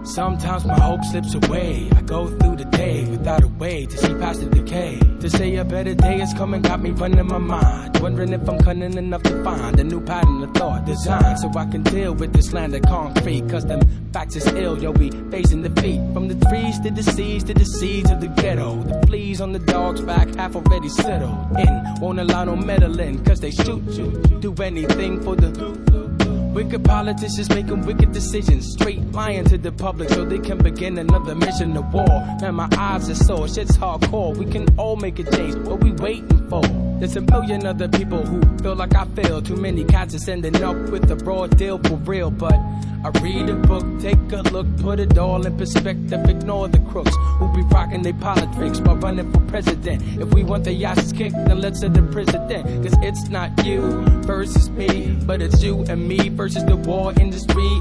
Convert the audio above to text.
Sometimes my hope slips away. I go through the day without a way to see past the decay. To say a better day is coming got me running my mind, wondering if I'm cunning enough to find a new pattern of thought designed so I can deal with this land of concrete. Cause them facts is ill, yo, we facing defeat. From the trees to the seas to the seeds of the ghetto. The fleas on the dog's back half already settled in. Won't allow no meddling cause they shoot you. Do anything for the wicked politicians making wicked decisions, straight lying to the public so they can begin another mission of war. Man, my eyes are sore, shit's hardcore. We can all make a change, what we waiting for? There's a million other people who feel like I fail. Too many cats are ending up with a raw deal for real. But I read a book, take a look, put it all in perspective. Ignore the crooks who be rocking their politics while running for president. If we want their asses kicked, then let's set the president. Cause it's not you versus me, but it's you and me versus the war industry.